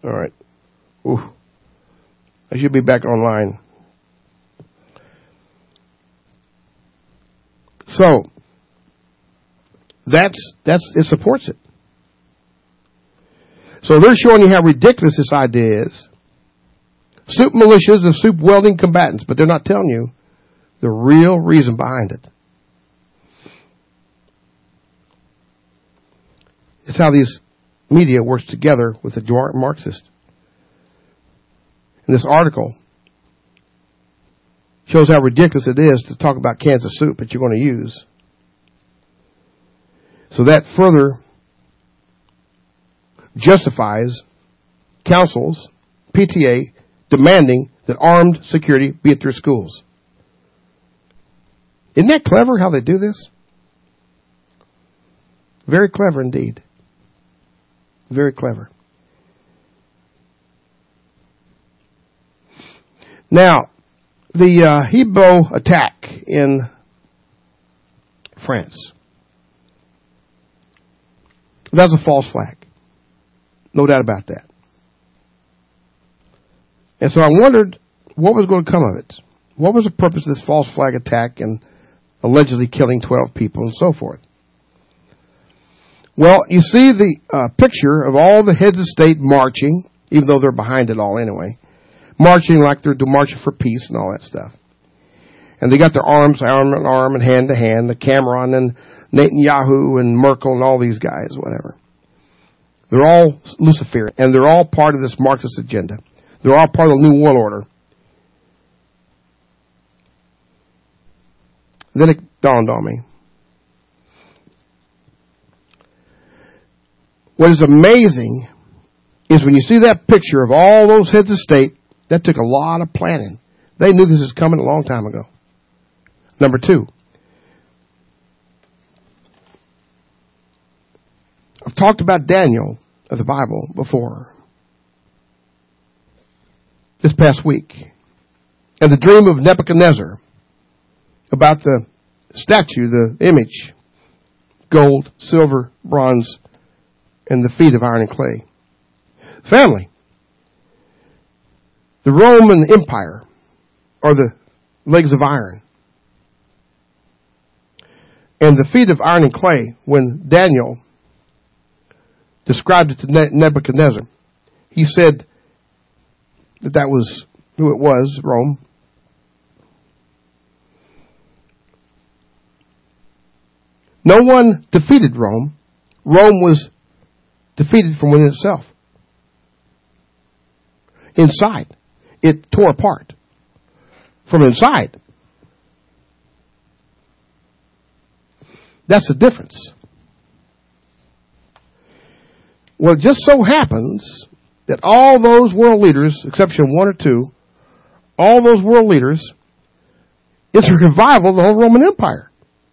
All right. Ooh. I should be back online. So, it supports it. So they're showing you how ridiculous this idea is. Soup militias and soup welding combatants, but they're not telling you the real reason behind it. It's how these media works together with the Marxist. And this article shows how ridiculous it is to talk about cans of soup that you're going to use. So that further justifies councils, PTA, demanding that armed security be at their schools. Isn't that clever how they do this? Very clever indeed. Very clever. Now, the Hebrew attack in France. That's a false flag. No doubt about that. And so I wondered what was going to come of it. What was the purpose of this false flag attack and allegedly killing 12 people and so forth? Well, you see the picture of all the heads of state marching, even though they're behind it all anyway, marching like they're marching for peace and all that stuff. And they got their arms, arm in arm and hand to hand, the Cameron and Netanyahu and Merkel and all these guys, whatever. They're all Luciferian, and they're all part of this Marxist agenda. They're all part of the New World Order. Then it dawned on me. What is amazing is when you see that picture of all those heads of state, that took a lot of planning. They knew this was coming a long time ago. Number two, I've talked about Daniel of the Bible before. This past week. And the dream of Nebuchadnezzar about the statue, the image, gold, silver, bronze, and the feet of iron and clay. Family. The Roman Empire are the legs of iron. And the feet of iron and clay, when Daniel described it to Nebuchadnezzar, he said that was who it was, Rome. No one defeated Rome. Rome was defeated from within itself. Inside. It tore apart. From inside. That's the difference. Well, it just so happens that all those world leaders, exception one or two, all those world leaders, it's a revival of the whole Roman Empire.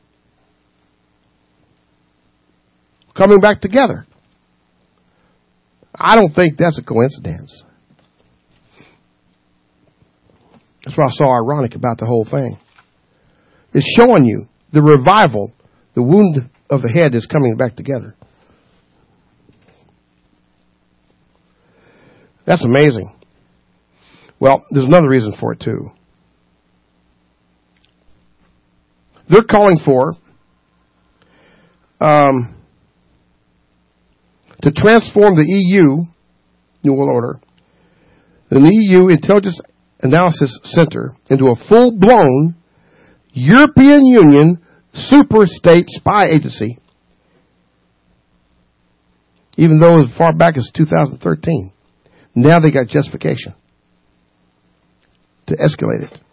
Coming back together. I don't think that's a coincidence. That's what I saw ironic about the whole thing. It's showing you the revival, the wound of the head is coming back together. That's amazing. Well, there's another reason for it too. They're calling for to transform the EU, New World Order, the EU Intelligence Analysis Center into a full-blown European Union super state spy agency, even though as far back as 2013. Now they got justification to escalate it.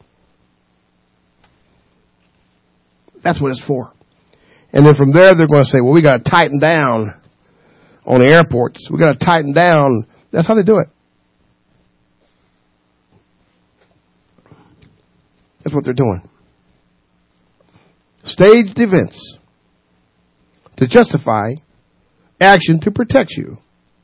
That's what it's for. And then from there, they're going to say, well, we got to tighten down on the airports. We got to tighten down. That's how they do it. That's what they're doing. Staged events to justify action to protect you.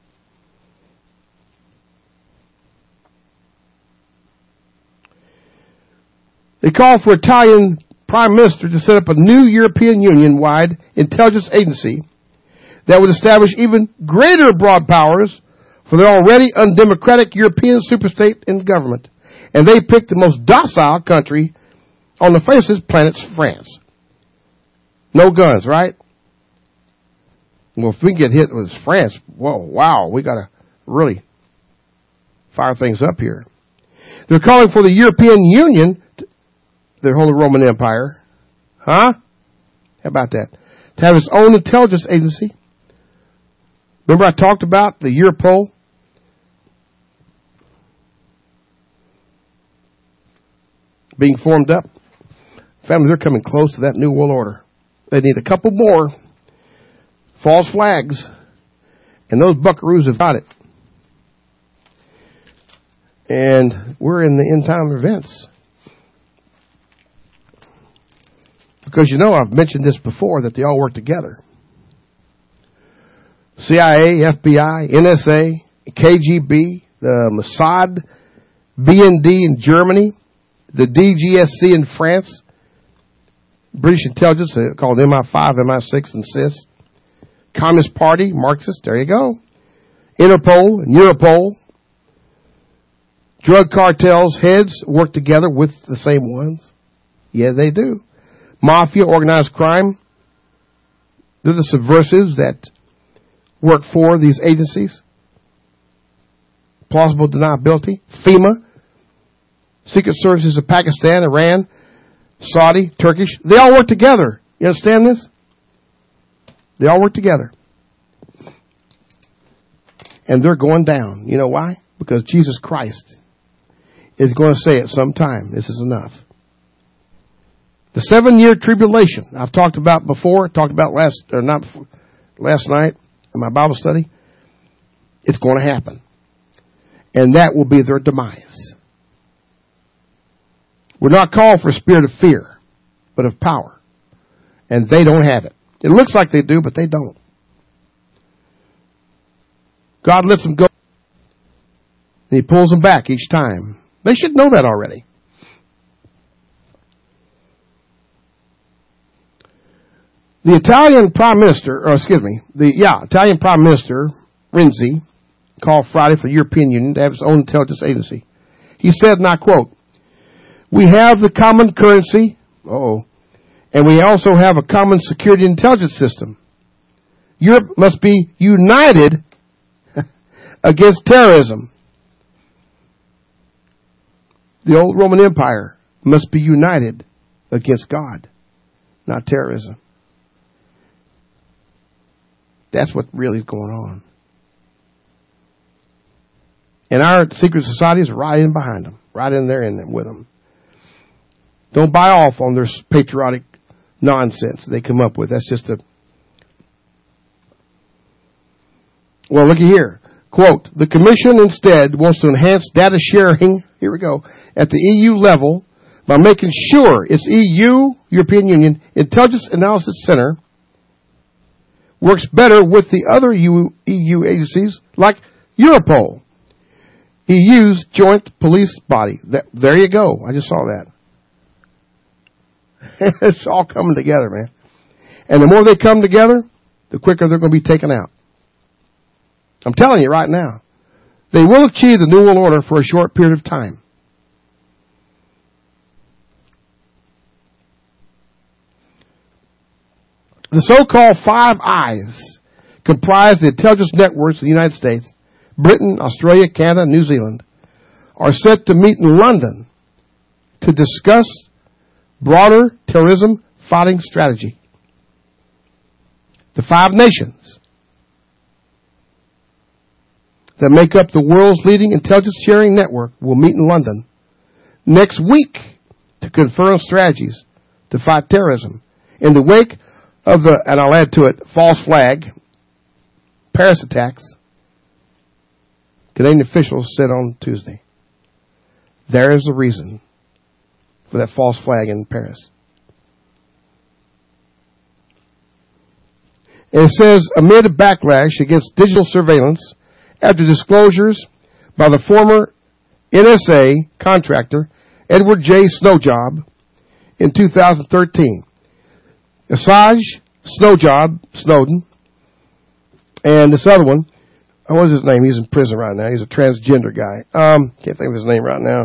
They called for Italian Prime Minister to set up a new European Union-wide intelligence agency that would establish even greater broad powers for their already undemocratic European superstate and government. And they picked the most docile country on the face of this planet, France. No guns, right? Well, if we get hit with France, whoa, wow, we got to really fire things up here. They're calling for the European Union, the Holy Roman Empire, huh? How about that? To have its own intelligence agency. Remember I talked about the Europol? Being formed up. Family, they're coming close to that new world order. They need a couple more false flags, and those buckaroos have got it. And we're in the end time events. Because you know, I've mentioned this before, that they all work together. CIA, FBI, NSA, KGB, the Mossad, BND in Germany, the DGSC in France, British intelligence, called MI5, MI6, and CIS, Communist Party, Marxist, there you go, Interpol and Europol, drug cartels, heads work together with the same ones. Yeah, they do. Mafia, organized crime, they're the subversives that work for these agencies. Plausible deniability, FEMA, Secret Services of Pakistan, Iran, Saudi, Turkish, they all work together. You understand this? They all work together. And they're going down. You know why? Because Jesus Christ is going to say at some time, this is enough. The 7-year tribulation I've talked about before, last night in my Bible study. It's going to happen. And that will be their demise. We're not called for a spirit of fear, but of power. And they don't have it. It looks like they do, but they don't. God lets them go, and He pulls them back each time. They should know that already. The Italian Prime Minister, Italian Prime Minister, Renzi, called Friday for the European Union to have its own intelligence agency. He said, and I quote, "We have the common currency, and we also have a common security intelligence system. Europe must be united against terrorism. The old Roman Empire must be united against God, not terrorism." That's what really is going on. And our secret societies are right in behind them, right in there with them. Don't buy off on their patriotic nonsense they come up with. That's just well, looky here. Quote, "The Commission instead wants to enhance data sharing," here we go, "at the EU level by making sure its European Union Intelligence Analysis Center works better with the other EU agencies like Europol, EU's joint police body." There you go. I just saw that. It's all coming together, man. And the more they come together, the quicker they're going to be taken out. I'm telling you right now. They will achieve the New World Order for a short period of time. The so-called Five Eyes comprise the intelligence networks of the United States, Britain, Australia, Canada, and New Zealand, are set to meet in London to discuss broader terrorism fighting strategy. The 5 nations that make up the world's leading intelligence sharing network will meet in London next week to confirm strategies to fight terrorism in the wake of the, and I'll add to it, false flag, Paris attacks. Canadian officials said on Tuesday. There is the reason for that false flag in Paris. And it says, amid a backlash against digital surveillance after disclosures by the former NSA contractor Edward J. Snowjob in 2013. Assange, Snowden, and this other one, What is his name? He's in prison right now. He's a transgender guy. Can't think of his name right now.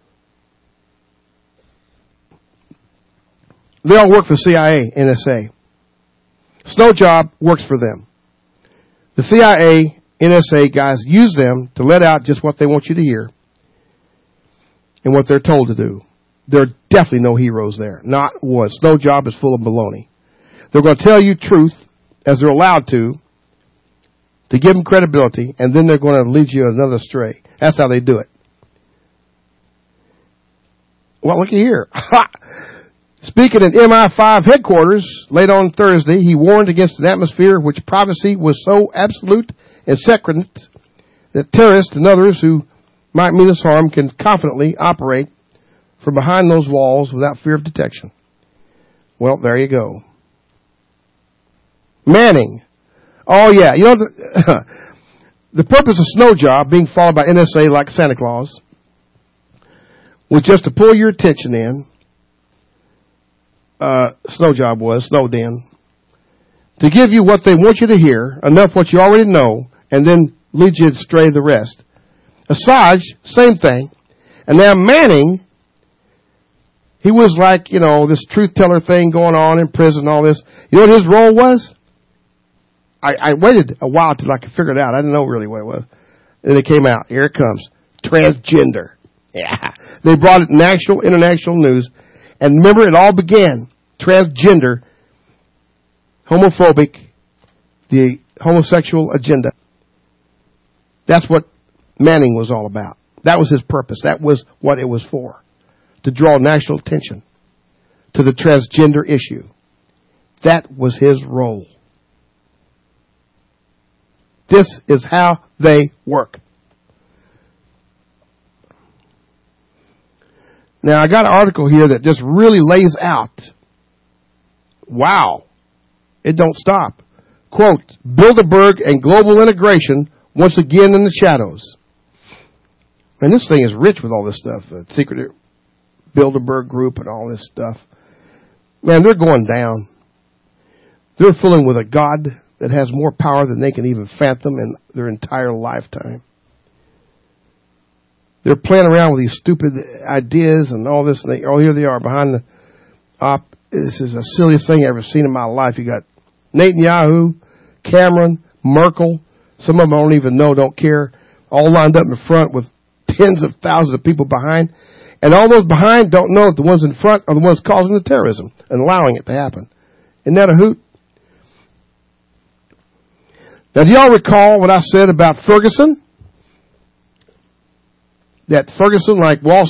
They all work for CIA, NSA. Snow Job works for them. The CIA, NSA guys use them to let out just what they want you to hear and what they're told to do. There are definitely no heroes there. Not one. Snow Job is full of baloney. They're going to tell you truth as they're allowed to give them credibility, and then they're going to lead you another astray. That's how they do it. Well, looky here. Speaking at MI5 headquarters late on Thursday, he warned against an atmosphere in which privacy was so absolute and secret that terrorists and others who might mean us harm can confidently operate from behind those walls without fear of detection. Well, there you go. Manning. Oh, yeah. You know, the purpose of Snow Job, being followed by NSA like Santa Claus, was just to pull your attention in. Snow Job was, snowed in, to give you what they want you to hear, enough what you already know, and then lead you astray the rest. Assange, same thing. And now Manning, he was like, you know, this truth teller thing going on in prison and all this. You know what his role was? I waited a while till I could figure it out. I didn't know really what it was. Then it came out. Here it comes. Transgender. Yeah. They brought it national, international news. And remember, it all began. Transgender, homophobic, the homosexual agenda. That's what Manning was all about. That was his purpose. That was what it was for. To draw national attention to the transgender issue. That was his role. This is how they work. Now, I got an article here that just really lays out, wow, it don't stop. Quote, Bilderberg and global integration once again in the shadows. Man, this thing is rich with all this stuff. The secret Bilderberg group and all this stuff. Man, they're going down. They're fooling with a God that has more power than they can even fathom in their entire lifetime. They're playing around with these stupid ideas and all this. And here they are behind the op. This is the silliest thing I've ever seen in my life. You got Netanyahu, Cameron, Merkel. Some of them I don't even know, don't care. All lined up in front with tens of thousands of people behind. And all those behind don't know that the ones in front are the ones causing the terrorism and allowing it to happen. Isn't that a hoot? Now, do y'all recall what I said about Ferguson? That Ferguson, like Wall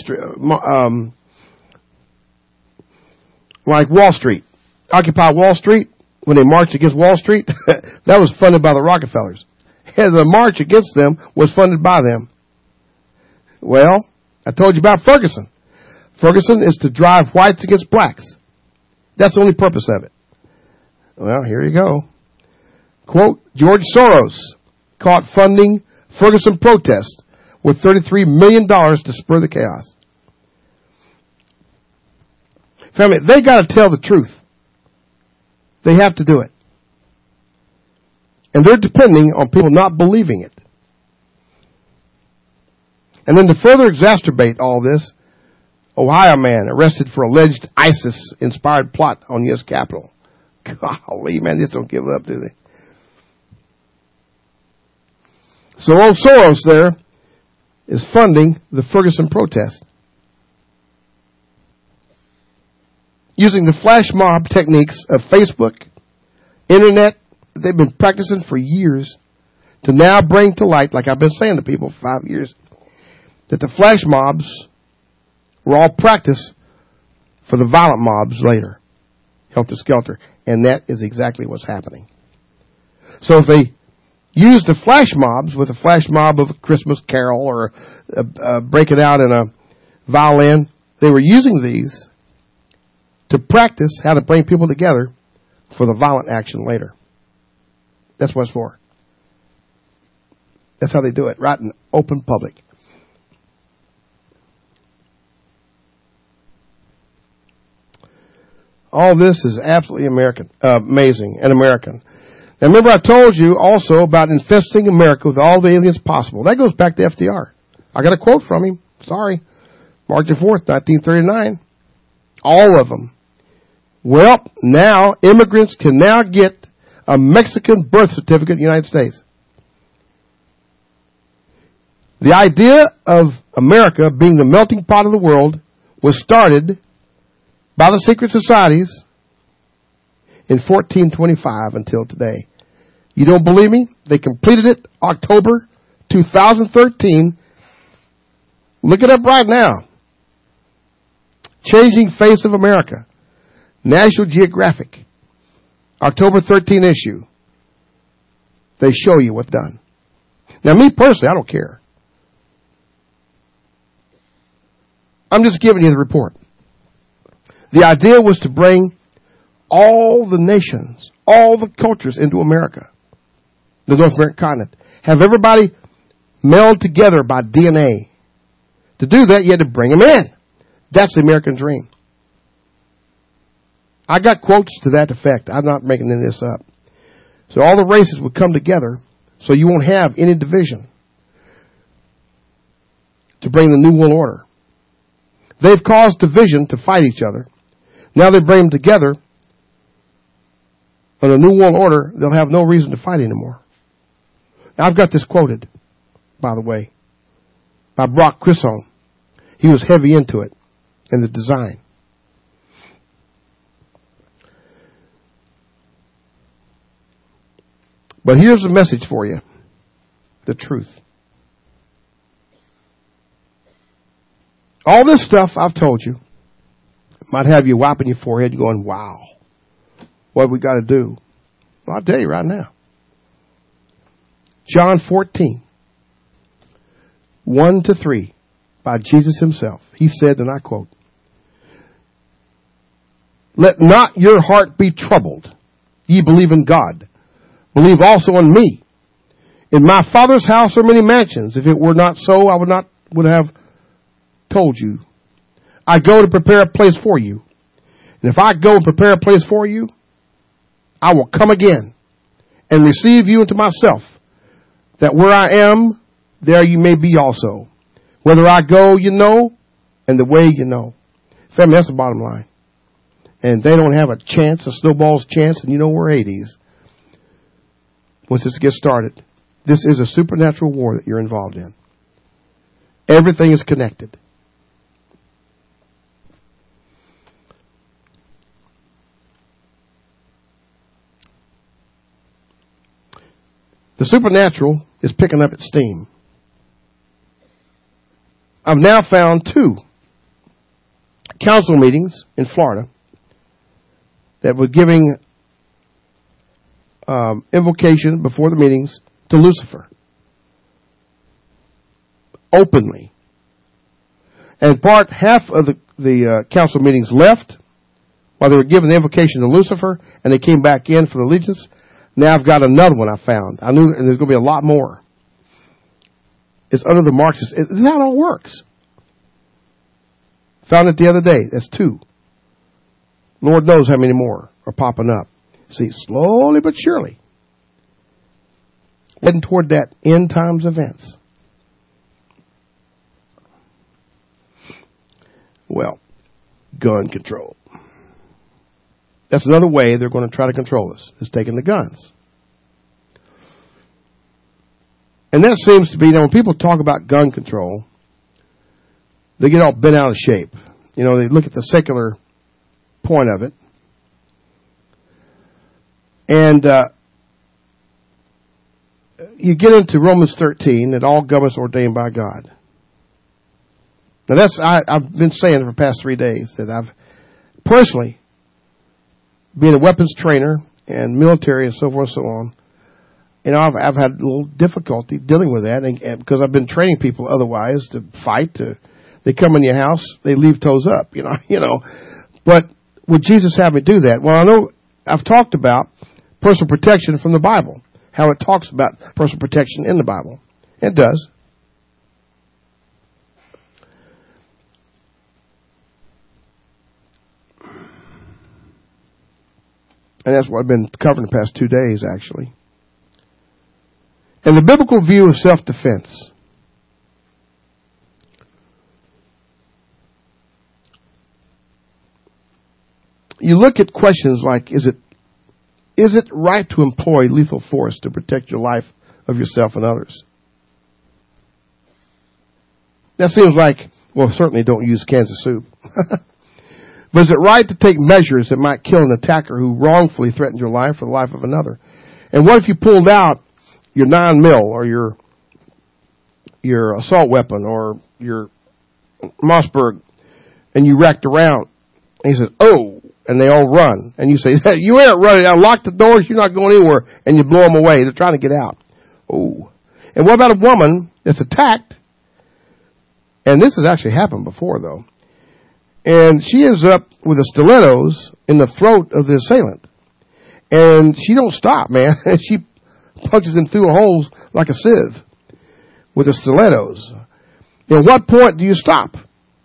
Street, Occupy Wall Street, when they marched against Wall Street, that was funded by the Rockefellers. And the march against them was funded by them. Well, I told you about Ferguson. Ferguson is to drive whites against blacks. That's the only purpose of it. Well, here you go. Quote, George Soros caught funding Ferguson protest with $33 million to spur the chaos. Family, they got to tell the truth. They have to do it. And they're depending on people not believing it. And then to further exacerbate all this, Ohio man arrested for alleged ISIS-inspired plot on U.S. Capitol. Golly, man, they just don't give up, do they? So old Soros there is funding the Ferguson protest. Using the flash mob techniques of Facebook, internet, they've been practicing for years to now bring to light, like I've been saying to people for 5 years, that the flash mobs were all practice for the violent mobs later. Helter-skelter. And that is exactly what's happening. So if they use the flash mobs with a flash mob of a Christmas carol or break it out in a violin, they were using these to practice how to bring people together for the violent action later. That's what it's for. That's how they do it, right in open public. All this is absolutely amazing and American. And remember I told you also about infesting America with all the aliens possible. That goes back to FDR. I got a quote from him. Sorry. March the 4th, 1939. All of them. Well, now immigrants can now get a Mexican birth certificate in the United States. The idea of America being the melting pot of the world was started by the secret societies in 1425 until today. You don't believe me? They completed it October 2013. Look it up right now. Changing Face of America. National Geographic. October 13 issue. They show you what's done. Now me personally, I don't care. I'm just giving you the report. The idea was to bring all the nations, all the cultures into America. The North American continent. Have everybody meld together by DNA. To do that, you had to bring them in. That's the American dream. I got quotes to that effect. I'm not making any of this up. So all the races would come together so you won't have any division to bring the New World Order. They've caused division to fight each other. Now they bring them together. On a New World Order, they'll have no reason to fight anymore. Now, I've got this quoted, by the way, by Brock Chisholm. He was heavy into it and the design. But here's the message for you. The truth. All this stuff I've told you might have you wiping your forehead going, wow, what have we got to do? Well, I'll tell you right now. John 14, 1-3, by Jesus himself. He said, and I quote, "Let not your heart be troubled. Ye believe in God. Believe also in me. In my Father's house are many mansions. If it were not so, I would have told you. I go to prepare a place for you. And if I go and prepare a place for you, I will come again and receive you into myself, that where I am, there you may be also. Whether I go, you know, and the way you know." Family, that's the bottom line. And they don't have a chance, a snowball's chance, and you know we're Hades. Once this gets started, this is a supernatural war that you're involved in. Everything is connected. The supernatural is picking up its steam. I've now found 2 council meetings in Florida that were giving invocation before the meetings to Lucifer. Openly. And half of the council meetings left while they were giving the invocation to Lucifer, and they came back in for the allegiance. Now I've got another one I found. I knew there's going to be a lot more. It's under the Marxist. This is how it all works. Found it the other day. That's 2. Lord knows how many more are popping up. See, slowly but surely, heading toward that end times events. Well, gun control. That's another way they're going to try to control us, is taking the guns. And that seems to be, when people talk about gun control, they get all bent out of shape. They look at the secular point of it. And you get into Romans 13, that all governments are ordained by God. Now I've been saying it for the past 3 days, that I've personally, being a weapons trainer and military and so forth and so on, I've had a little difficulty dealing with that, and because I've been training people otherwise to fight. They come in your house, they leave toes up, But would Jesus have me do that? Well, I know I've talked about personal protection from the Bible, how it talks about personal protection in the Bible. It does. And that's what I've been covering the past 2 days, actually. And the biblical view of self-defense. You look at questions like, is it right to employ lethal force to protect your life of yourself and others? That seems like, well, certainly don't use Kansas soup. But is it right to take measures that might kill an attacker who wrongfully threatened your life or the life of another? And what if you pulled out your 9mm or your assault weapon or your Mossberg and you racked around? And he said, oh, and they all run. And you say, you ain't running. I'll lock the doors. You're not going anywhere. And you blow them away. They're trying to get out. Oh. And what about a woman that's attacked? And this has actually happened before, though. And she ends up with the stilettos in the throat of the assailant. And she don't stop, man. She punches him through holes like a sieve with the stilettos. At what point do you stop?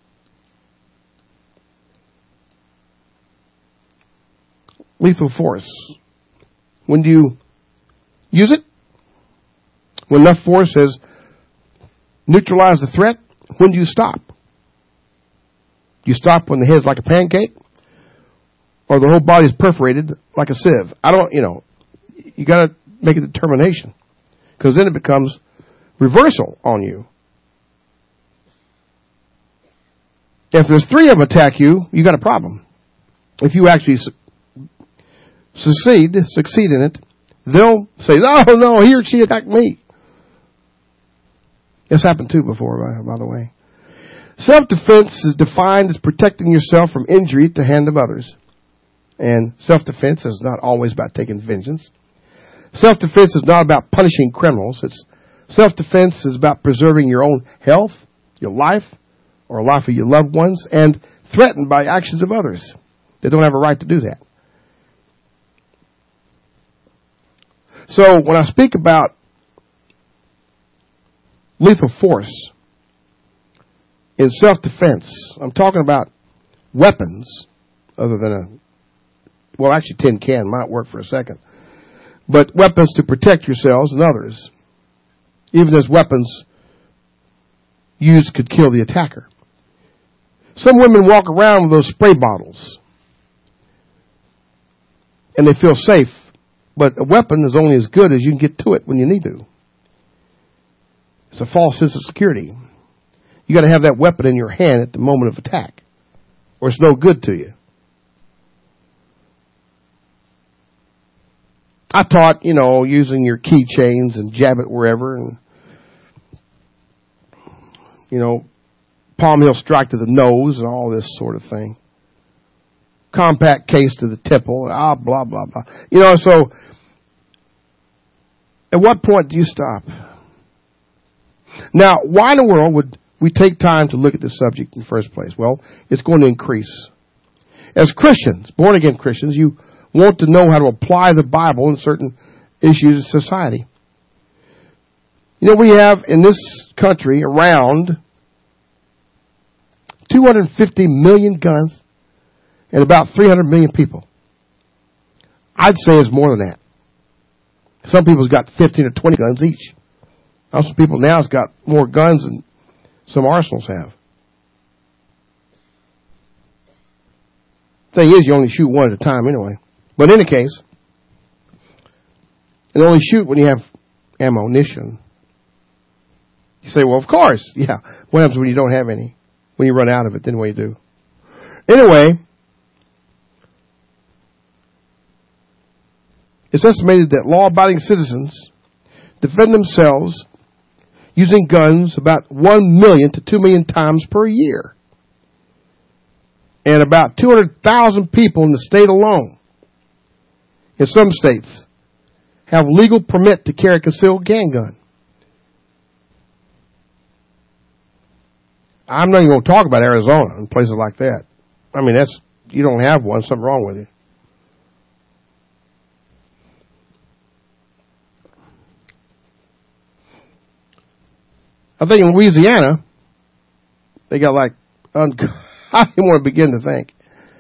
Lethal force. When do you use it? When enough force has neutralized the threat, when do you stop? Do you stop when the head's like a pancake? Or the whole body's perforated like a sieve? You gotta make a determination. Because then it becomes reversal on you. If there's 3 of them attack you, you got a problem. If you actually succeed in it, they'll say, no, he or she attacked me. It's happened too before, by the way. Self-defense is defined as protecting yourself from injury at the hand of others. And self-defense is not always about taking vengeance. Self-defense is not about punishing criminals. Self-defense is about preserving your own health, your life, or the life of your loved ones, and threatened by actions of others. They don't have a right to do that. So when I speak about lethal force in self-defense, I'm talking about weapons other than actually tin can might work for a second. But weapons to protect yourselves and others. Even as weapons used could kill the attacker. Some women walk around with those spray bottles and they feel safe. But a weapon is only as good as you can get to it when you need to. It's a false sense of security. You got to have that weapon in your hand at the moment of attack, or it's no good to you. I taught, using your keychains and jab it wherever, and palm heel strike to the nose and all this sort of thing. Compact case to the temple, blah, blah, blah. So at what point do you stop? Now, why in the world would we take time to look at this subject in the first place? Well, it's going to increase. As Christians, born-again Christians, you want to know how to apply the Bible in certain issues of society. We have in this country around 250 million guns and about 300 million people. I'd say it's more than that. Some people's got 15 or 20 guns each. Some people now has got more guns than some arsenals have. Thing is, you only shoot one at a time anyway. But in any case, you only shoot when you have ammunition. You say, well, of course, yeah. What happens when you don't have any? When you run out of it, then what do you do? Anyway, it's estimated that law-abiding citizens defend themselves using guns about 1 million to 2 million times per year. And about 200,000 people in the state alone, in some states, have legal permit to carry a concealed handgun. I'm not even going to talk about Arizona and places like that. I mean, you don't have one, something wrong with you. I think in Louisiana, they got I don't want to begin to think.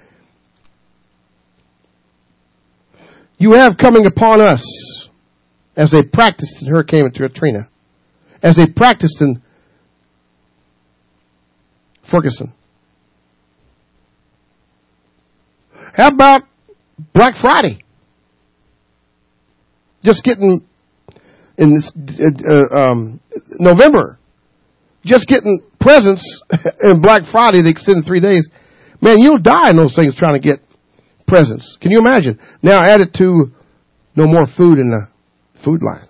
You have coming upon us as they practiced in Hurricane Katrina, as they practiced in Ferguson. How about Black Friday? Just getting in this, November, just getting presents in Black Friday, the extended 3 days. Man, you'll die in those things trying to get presents. Can you imagine? Now add it to no more food in the food line.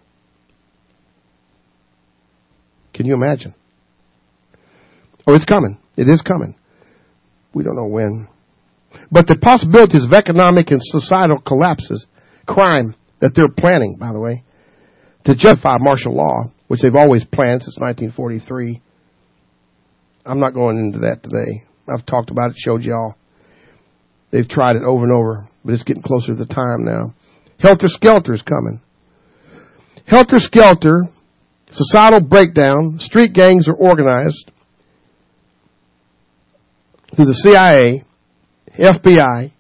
Can you imagine? Oh, it's coming. It is coming. We don't know when. But the possibilities of economic and societal collapses, crime that they're planning, by the way, to justify martial law, which they've always planned since 1943. I'm not going into that today. I've talked about it, showed y'all. They've tried it over and over, but it's getting closer to the time now. Helter Skelter is coming. Helter Skelter, societal breakdown, street gangs are organized through the CIA, FBI,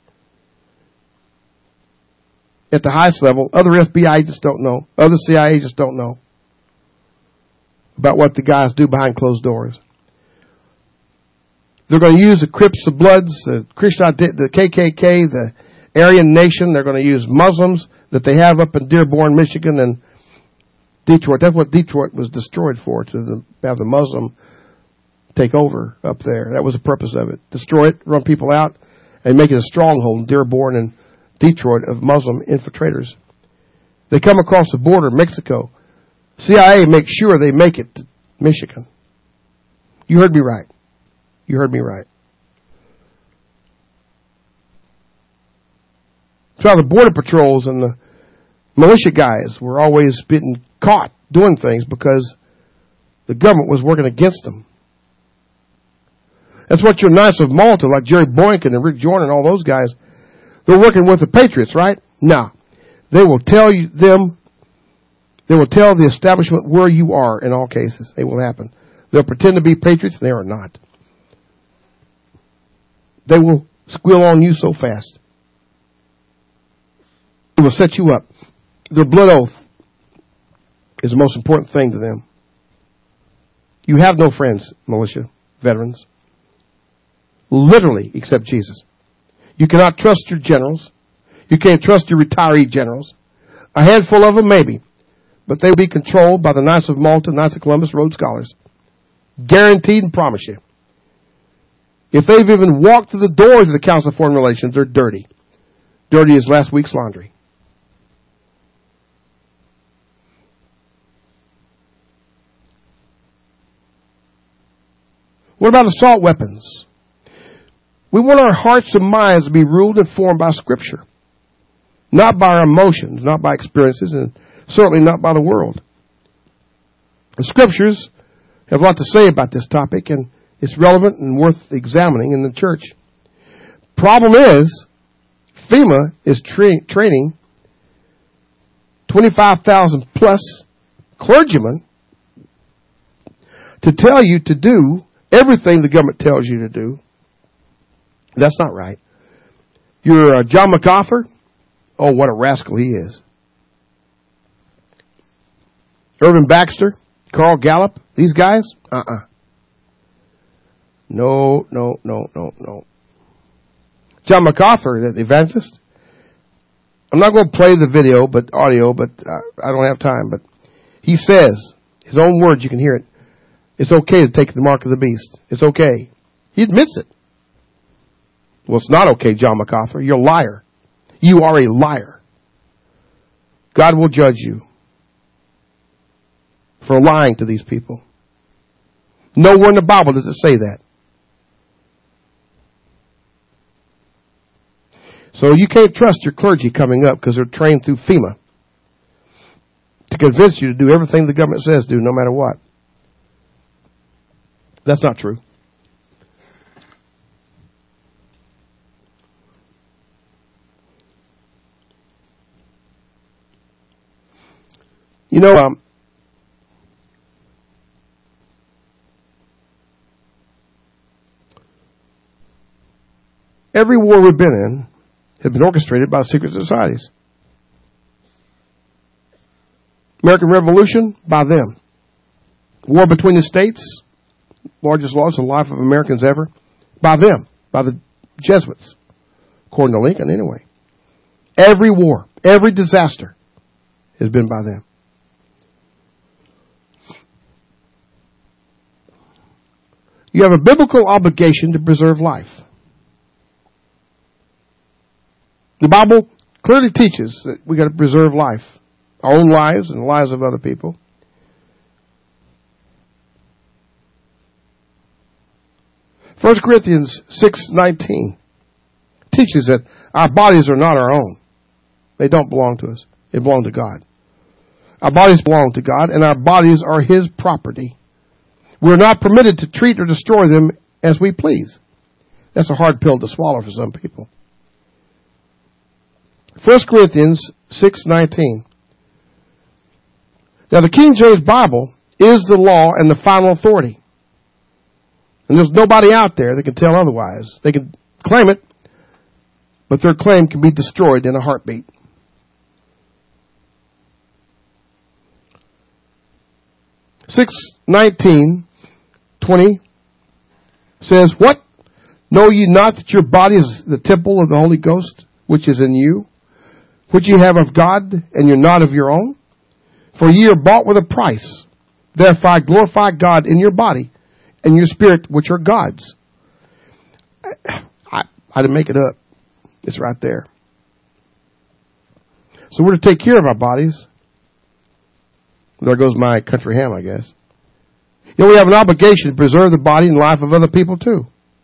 at the highest level. Other FBI just don't know. Other CIA just don't know about what the guys do behind closed doors. They're going to use the Crips, the Bloods, the KKK, the Aryan Nation. They're going to use Muslims that they have up in Dearborn, Michigan, and Detroit. That's what Detroit was destroyed for, to have the Muslim take over up there. That was the purpose of it. Destroy it, run people out, and make it a stronghold in Dearborn and Detroit of Muslim infiltrators. They come across the border, Mexico. CIA makes sure they make it to Michigan. You heard me right. You heard me right. So the border patrols and the militia guys were always getting caught doing things because the government was working against them. That's what your Knights of Malta, like Jerry Boykin and Rick Jordan and all those guys, they're working with the Patriots, right? No. They will tell the establishment where you are in all cases. It will happen. They'll pretend to be Patriots, and they are not. They will squeal on you so fast. It will set you up. Their blood oath is the most important thing to them. You have no friends, militia, veterans. Literally, except Jesus. You cannot trust your generals. You can't trust your retiree generals. A handful of them, maybe. But they will be controlled by the Knights of Malta, Knights of Columbus, Rhodes Scholars. Guaranteed and promise you. If they've even walked through the doors of the Council of Foreign Relations, they're dirty. Dirty as last week's laundry. What about assault weapons? We want our hearts and minds to be ruled and formed by Scripture. Not by our emotions, not by experiences, and certainly not by the world. The Scriptures have a lot to say about this topic, and it's relevant and worth examining in the church. Problem is, FEMA is training 25,000 plus clergymen to tell you to do everything the government tells you to do. That's not right. You're John MacArthur. Oh, what a rascal he is. Irvin Baxter, Carl Gallup, these guys? No. John MacArthur, the evangelist. I'm not going to play the audio, but I don't have time. But he says, his own words, you can hear it. It's okay to take the mark of the beast. It's okay. He admits it. Well, it's not okay, John MacArthur. You're a liar. You are a liar. God will judge you for lying to these people. Nowhere in the Bible does it say that. So you can't trust your clergy coming up because they're trained through FEMA to convince you to do everything the government says do, no matter what. That's not true. You know, every war we've been in has been orchestrated by secret societies. American Revolution, by them. War between the states, largest loss in the life of Americans ever, by them, by the Jesuits, according to Lincoln anyway. Every war, every disaster has been by them. You have a biblical obligation to preserve life. The Bible clearly teaches that we got to preserve life, our own lives and the lives of other people. First Corinthians 6:19 teaches that our bodies are not our own. They don't belong to us. They belong to God. Our bodies belong to God, and our bodies are His property. We're not permitted to treat or destroy them as we please. That's a hard pill to swallow for some people. 1 Corinthians 6:19. Now the King James Bible is the law and the final authority. And there's nobody out there that can tell otherwise. They can claim it, but their claim can be destroyed in a heartbeat. Six 19:20 says, "What? Know ye not that your body is the temple of the Holy Ghost, which is in you, which ye have of God, and you're not of your own? For ye are bought with a price. Therefore glorify God in your body and your spirit, which are God's." I didn't make it up. It's right there. So we're to take care of our bodies. There goes my country ham, I guess. You know, we have an obligation to preserve the body and life of other people too.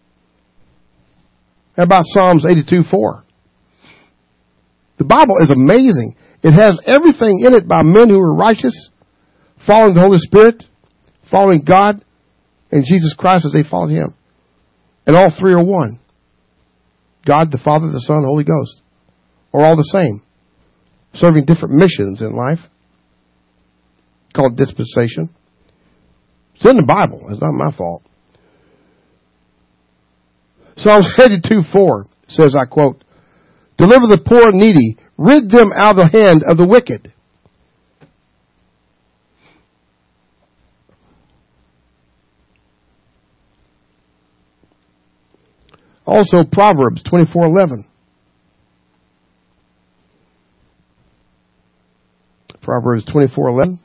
How about Psalms 82:4? The Bible is amazing. It has everything in it by men who are righteous, following the Holy Spirit, following God, and Jesus Christ as they followed Him. And all three are one. God, the Father, the Son, the Holy Ghost are all the same, serving different missions in life, called dispensation. It's in the Bible. It's not my fault. Psalms 82:4 says, I quote, "Deliver the poor and needy, rid them out of the hand of the wicked." Also, Proverbs 24:11. Proverbs 24:11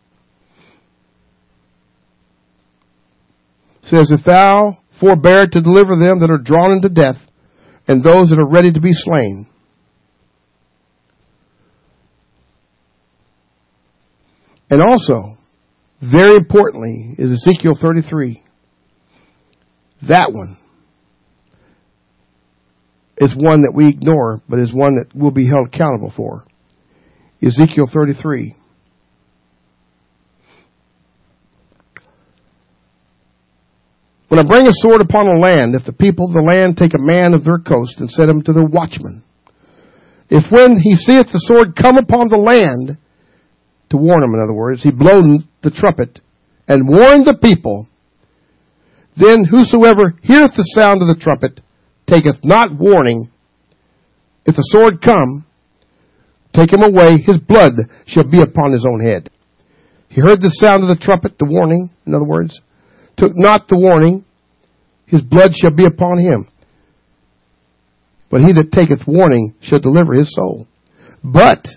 says, "If thou forbear to deliver them that are drawn into death, and those that are ready to be slain." And also, very importantly, is Ezekiel 33. That one is one that we ignore, but is one that we'll be held accountable for. Ezekiel 33. "When I bring a sword upon a land, if the people of the land take a man of their coast and set him to their watchman, if when he seeth the sword come upon the land," to warn him, in other words, "he blow the trumpet and warn the people, then whosoever heareth the sound of the trumpet taketh not warning, if the sword come, take him away, his blood shall be upon his own head." He heard the sound of the trumpet, the warning, in other words, took not the warning, his blood shall be upon him. But he that taketh warning shall deliver his soul. But,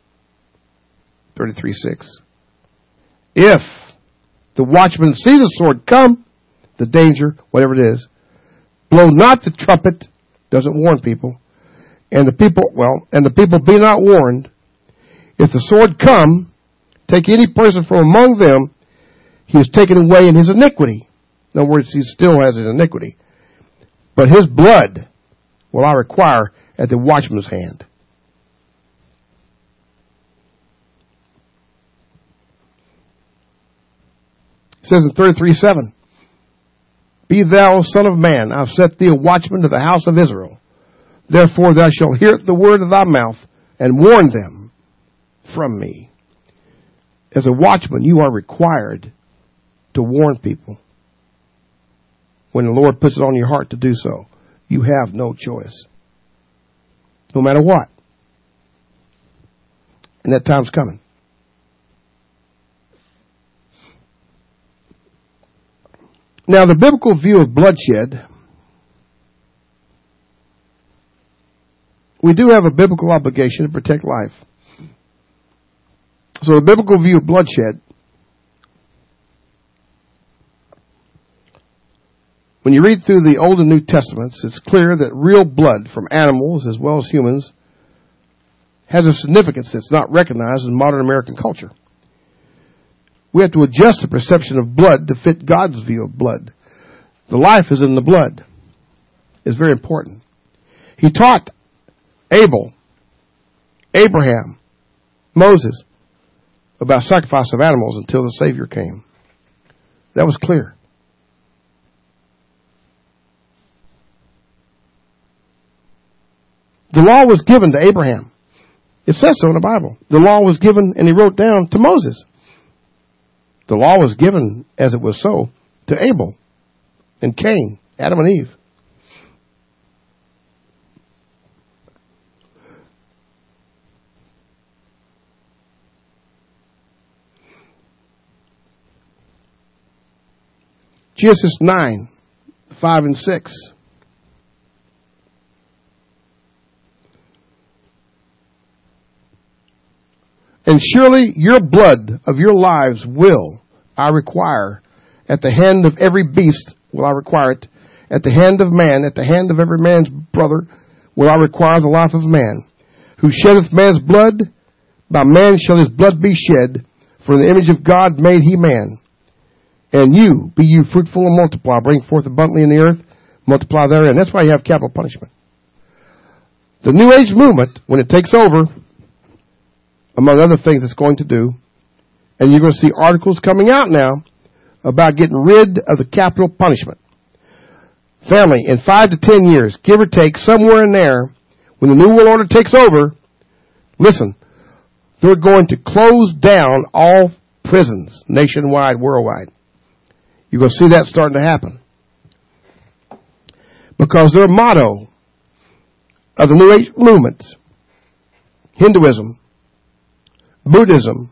33:6, if the watchman see the sword come, the danger, whatever it is, blow not the trumpet, doesn't warn people, and the people be not warned, if the sword come, take any person from among them, he is taken away in his iniquity. In other words, he still has his iniquity. But his blood will I require at the watchman's hand. It says in 33:7, "Be thou, son of man, I have set thee a watchman to the house of Israel. Therefore thou shalt hear the word of thy mouth, and warn them from me." As a watchman, you are required to warn people. When the Lord puts it on your heart to do so, you have no choice. No matter what. And that time's coming. Now, the biblical view of bloodshed, we do have a biblical obligation to protect life. So the biblical view of bloodshed, when you read through the Old and New Testaments, it's clear that real blood from animals as well as humans has a significance that's not recognized in modern American culture. We have to adjust the perception of blood to fit God's view of blood. The life is in the blood. It's very important. He taught Abel, Abraham, Moses about sacrifice of animals until the Savior came. That was clear. The law was given to Abraham. It says so in the Bible. The law was given, and he wrote down, to Moses. The law was given, as it was so, to Abel and Cain, Adam and Eve. Genesis 9, 5 and 6. And surely your blood of your lives will I require. At the hand of every beast will I require it. At the hand of man, at the hand of every man's brother will I require the life of man. Who sheddeth man's blood, by man shall his blood be shed. For in the image of God made he man. And you, be you fruitful and multiply. Bring forth abundantly in the earth, multiply therein. That's why you have capital punishment. The New Age movement, when it takes over, among other things it's going to do, and you're going to see articles coming out now about getting rid of the capital punishment. Family, in 5 to 10 years, give or take, somewhere in there, when the New World Order takes over, listen, they're going to close down all prisons nationwide, worldwide. You're going to see that starting to happen. Because their motto of the New Age movements, Hinduism, Buddhism,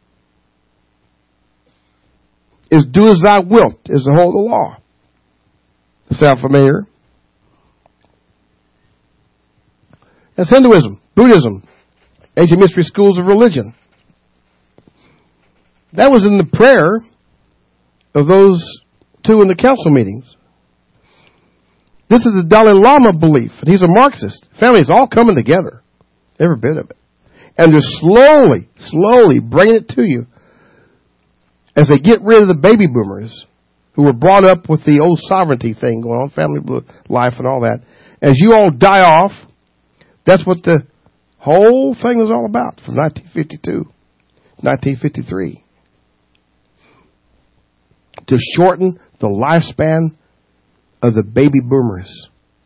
is do as thou wilt, is the whole of the law. Sound familiar? That's Hinduism, Buddhism, ancient mystery schools of religion. That was in the prayer of those two in the council meetings. This is the Dalai Lama belief, and he's a Marxist. Family, it's all coming together, every bit of it. And they're slowly bringing it to you as they get rid of the baby boomers who were brought up with the old sovereignty thing going on, family life and all that. As you all die off, that's what the whole thing was all about from 1952 to 1953. To shorten the lifespan of the baby boomers.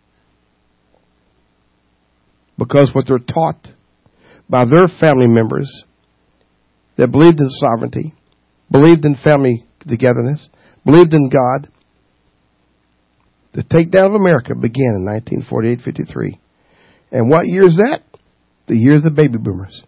Because what they're taught by their family members that believed in sovereignty, believed in family togetherness, believed in God. The takedown of America began in 1948-53. And what year is that? The year of the baby boomers.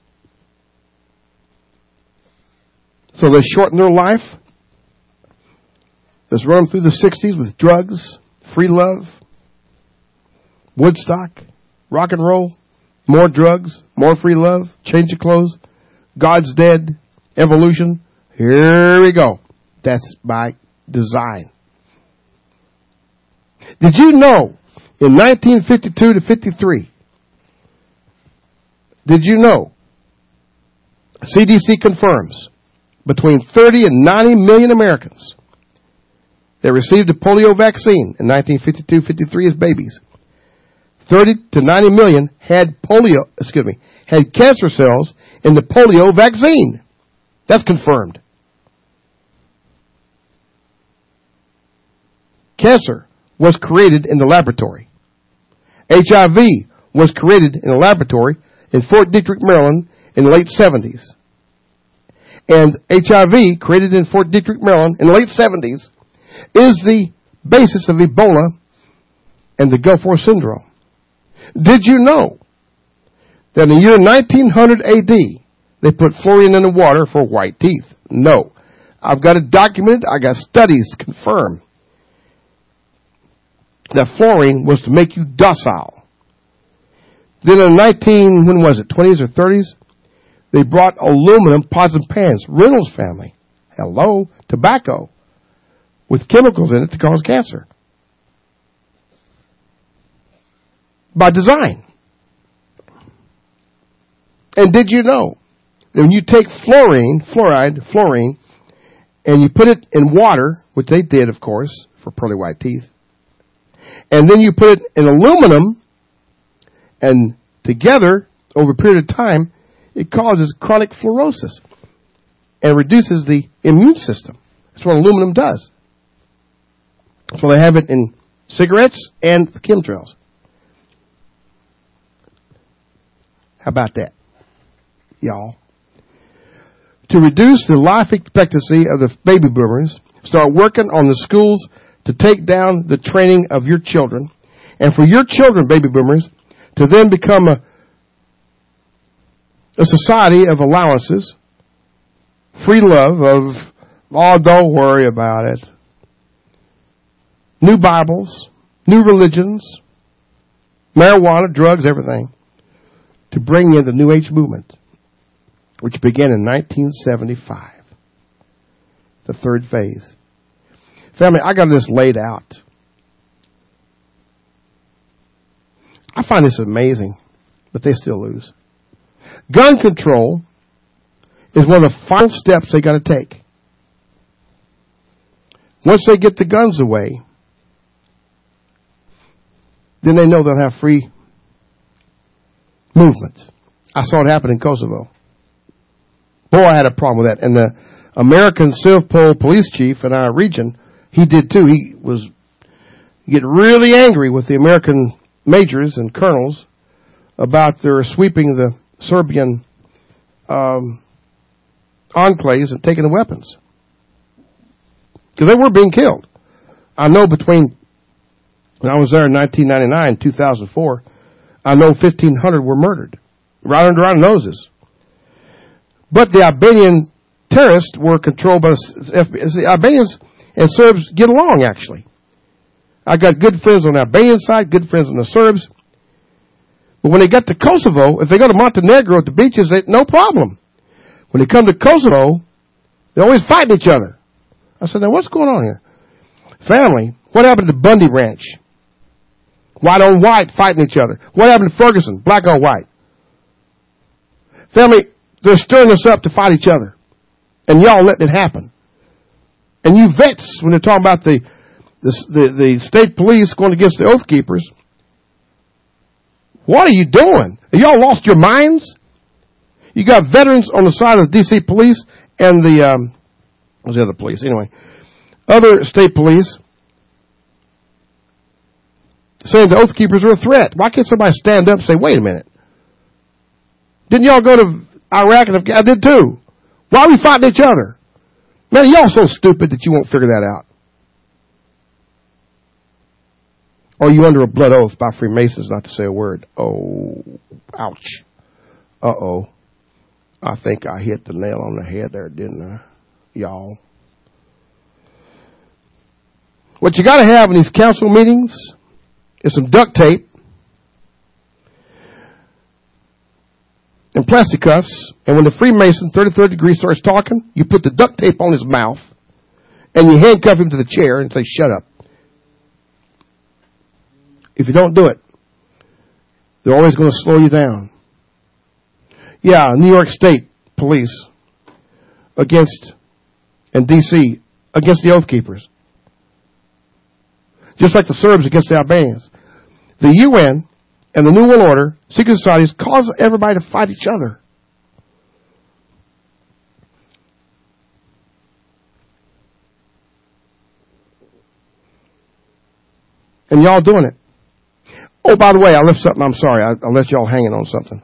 So they shortened their life. Let's run through the 60s with drugs, free love, Woodstock, rock and roll, more drugs, more free love, change of clothes, God's dead, evolution. Here we go. That's by design. Did you know in 1952 to 53, did you know CDC confirms between 30 and 90 million Americans that received a polio vaccine in 1952-53 as babies, 30 to 90 million had had cancer cells in the polio vaccine. That's confirmed. Cancer was created in the laboratory. HIV was created in a laboratory in Fort Detrick, Maryland in the late 70s. And HIV, created in Fort Detrick, Maryland in the late 70s, is the basis of Ebola and the Gulf War syndrome. Did you know that in the year 1900 AD, they put fluorine in the water for white teeth? No. I've got it documented. I got studies confirmed. that fluorine was to make you docile. Then in when was it, 20s or 30s, they brought aluminum pots and pans, Reynolds family. Hello, tobacco, with chemicals in it to cause cancer. By design. And did you know that when you take fluorine, and you put it in water, which they did, of course, for pearly white teeth, and then you put it in aluminum, and together, over a period of time, it causes chronic fluorosis and reduces the immune system. That's what aluminum does. That's why they have it in cigarettes and chemtrails. How about that, y'all? To reduce the life expectancy of the baby boomers, start working on the schools to take down the training of your children, and for your children, baby boomers, to then become a society of allowances, free love of, oh, don't worry about it. New Bibles, new religions, marijuana, drugs, everything, to bring in the New Age movement, which began in 1975, the third phase. Family, I got this laid out. I find this amazing, but they still lose. Gun control is one of the final steps they got to take. Once they get the guns away, then they know they'll have free movement. I saw it happen in Kosovo. Boy, I had a problem with that. And the American Sevpol police chief in our region, he did too. He was getting really angry with the American majors and colonels about their sweeping the Serbian enclaves and taking the weapons. Because they were being killed. I know between, when I was there in 1999, 2004, I know 1,500 were murdered. Right under our noses. But the Albanian terrorists were controlled by the FBI. The Albanians and Serbs get along, actually. I got good friends on the Albanian side, good friends on the Serbs. But when they get to Kosovo, if they go to Montenegro at the beaches, no problem. When they come to Kosovo, they always fight each other. I said, now what's going on here? Family, what happened to Bundy Ranch? White on white fighting each other. What happened to Ferguson? Black on white. Family, they're stirring us up to fight each other. And y'all letting it happen. And you vets, when they're talking about the state police going against the Oath Keepers, what are you doing? Have y'all lost your minds? You got veterans on the side of the D.C. police and the, what's the other police? Anyway, other state police saying the Oath Keepers are a threat. Why can't somebody stand up and say, wait a minute? Didn't y'all go to Iraq and Afghanistan? I did too. Why are we fighting each other? Man, y'all so stupid that you won't figure that out. Or you under a blood oath by Freemasons not to say a word. Oh, ouch. Uh-oh. I think I hit the nail on the head there, didn't I? Y'all. What you got to have in these council meetings is some duct tape and plastic cuffs. And when the Freemason 33rd degree starts talking, you put the duct tape on his mouth and you handcuff him to the chair and say, shut up. If you don't do it, they're always going to slow you down. Yeah, New York State police against, and D.C. against the Oath Keepers. Just like the Serbs against the Albanians. The UN and the New World Order, secret societies, cause everybody to fight each other. And y'all doing it. Oh, by the way, I left something. I'm sorry. I left y'all hanging on something.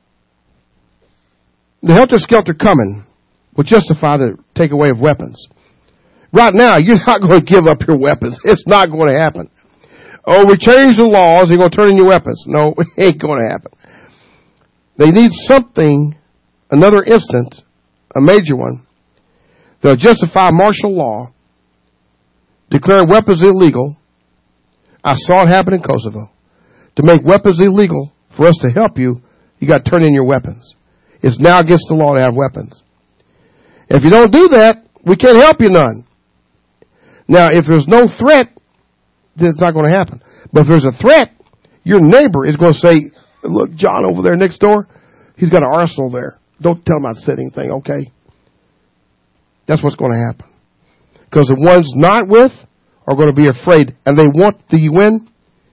The helter-skelter coming will justify the takeaway of weapons. Right now, you're not going to give up your weapons. It's not going to happen. Oh, we changed the laws. You're going to turn in your weapons. No, it ain't going to happen. They need something, another instance, a major one. They'll justify martial law, declare weapons illegal, I saw it happen in Kosovo. To make weapons illegal, for us to help you, you got to turn in your weapons. It's now against the law to have weapons. If you don't do that, we can't help you none. Now, if there's no threat, then it's not going to happen. But if there's a threat, your neighbor is going to say, look, John over there next door, he's got an arsenal there. Don't tell him I said anything, okay? That's what's going to happen. Because the ones not with are going to be afraid, and they want the UN,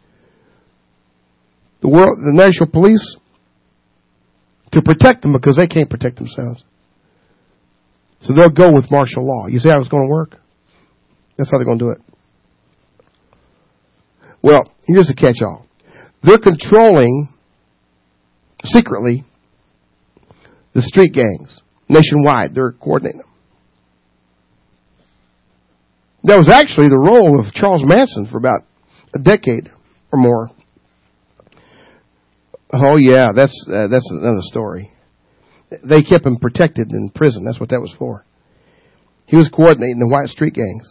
the national police, to protect them because they can't protect themselves. So they'll go with martial law. You see how it's going to work? That's how they're going to do it. Well, here's the catch-all. They're controlling, secretly, the street gangs nationwide. They're coordinating them. That was actually the role of Charles Manson for about a decade or more. Oh yeah, that's another story. They kept him protected in prison. That's what that was for. He was coordinating the white street gangs.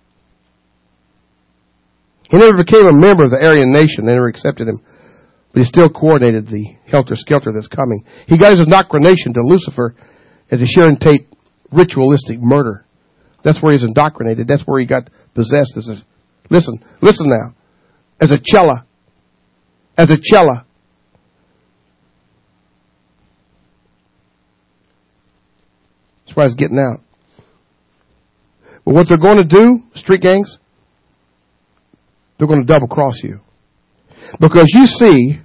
He never became a member of the Aryan nation. They never accepted him. But he still coordinated the helter-skelter that's coming. He got his indoctrination to Lucifer and to Sharon Tate ritualistic murder. That's where he's indoctrinated. That's where he got possessed. Listen now. As a cella. That's why he's getting out. But what they're going to do, street gangs, they're going to double cross you. Because you see,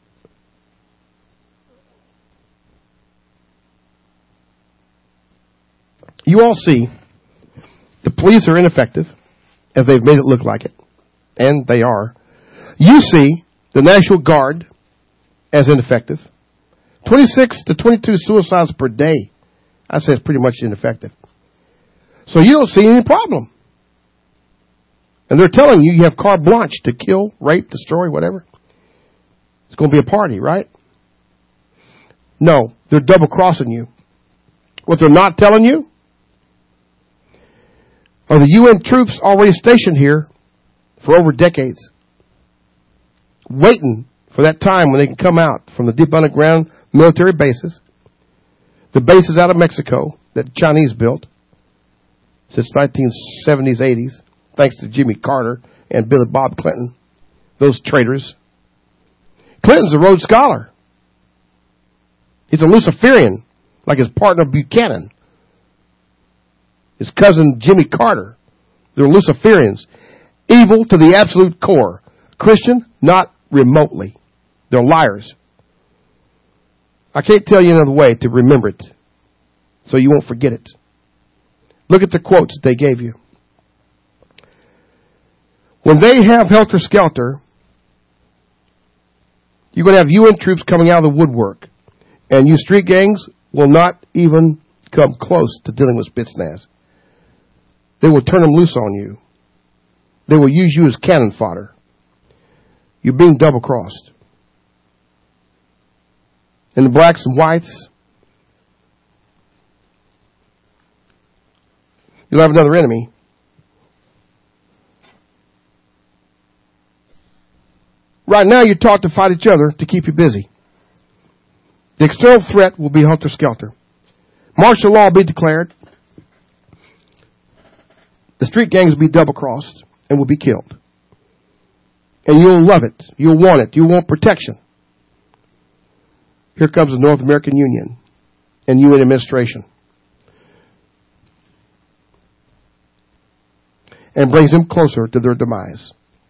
you all see, the police are ineffective, as they've made it look like it. And they are. You see the National Guard as ineffective. 26 to 22 suicides per day. I'd say it's pretty much ineffective. So you don't see any problem. And they're telling you have carte blanche to kill, rape, destroy, whatever. It's going to be a party, right? No, they're double-crossing you. What they're not telling you are the UN troops already stationed here for over decades, waiting for that time when they can come out from the deep underground military bases, the bases out of Mexico that the Chinese built since 1970s, 80s, thanks to Jimmy Carter and Billy Bob Clinton, those traitors. Clinton's a Rhodes Scholar. He's a Luciferian, like his partner Buchanan. His cousin Jimmy Carter. They're Luciferians. Evil to the absolute core. Christian, not remotely. They're liars. I can't tell you another way to remember it, so you won't forget it. Look at the quotes that they gave you. When they have helter-skelter, you're going to have UN troops coming out of the woodwork. And you street gangs will not even come close to dealing with Spetsnaz. They will turn them loose on you. They will use you as cannon fodder. You're being double-crossed. And the blacks and whites, you'll have another enemy. Right now, you're taught to fight each other to keep you busy. The external threat will be helter-skelter. Martial law will be declared. The street gangs will be double-crossed and will be killed. And you'll love it. You'll want it. You'll want protection. Here comes the North American Union and UN administration. And brings them closer to their demise.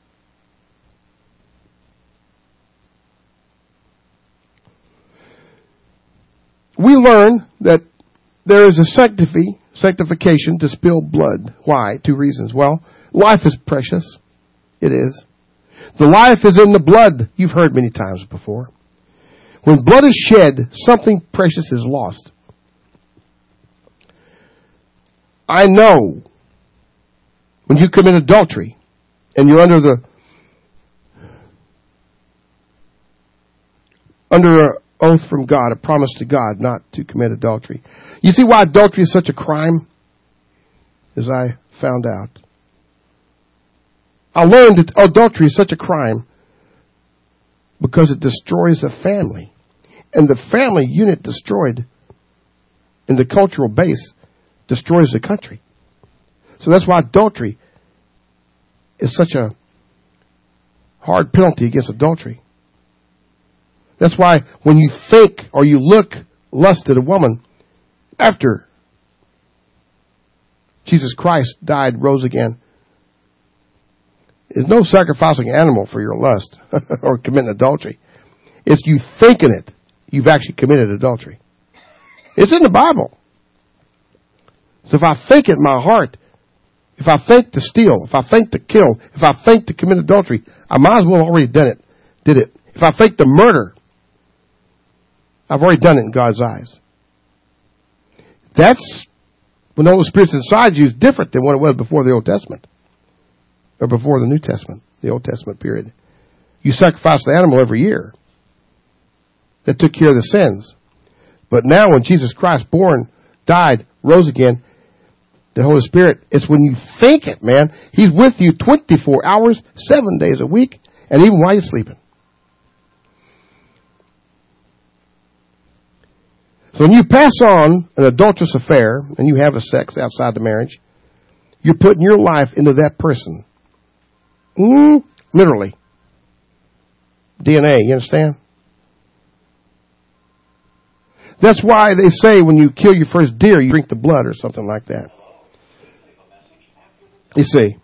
We learn that there is a sanctification to spill blood. Why? 2 reasons. Well, life is precious. It is. The life is in the blood. You've heard many times before. When blood is shed, something precious is lost. I know when you commit adultery and you're under an oath from God, a promise to God not to commit adultery. You see why adultery is such a crime? As I found out. I learned that adultery is such a crime because it destroys a family. And the family unit destroyed in the cultural base destroys the country. So that's why adultery is such a hard penalty against adultery. That's why when you think or you look lust at a woman after Jesus Christ died, rose again, there's no sacrificing an animal for your lust or committing adultery. It's you thinking it. You've actually committed adultery. It's in the Bible. So if I think it in my heart, if I think to steal, if I think to kill, if I think to commit adultery, I might as well have already did it. If I think to murder, I've already done it in God's eyes. That's when the Holy Spirit's inside you is different than what it was before the Old Testament. Or before the New Testament, the Old Testament period. You sacrificed the animal every year. That took care of the sins. But now when Jesus Christ born, died, rose again, the Holy Spirit, it's when you think it, man. He's with you 24 hours, 7 days a week, and even while you're sleeping. So when you pass on an adulterous affair and you have a sex outside the marriage, you're putting your life into that person. Literally. DNA, you understand? That's why they say when you kill your first deer, you drink the blood or something like that. You see.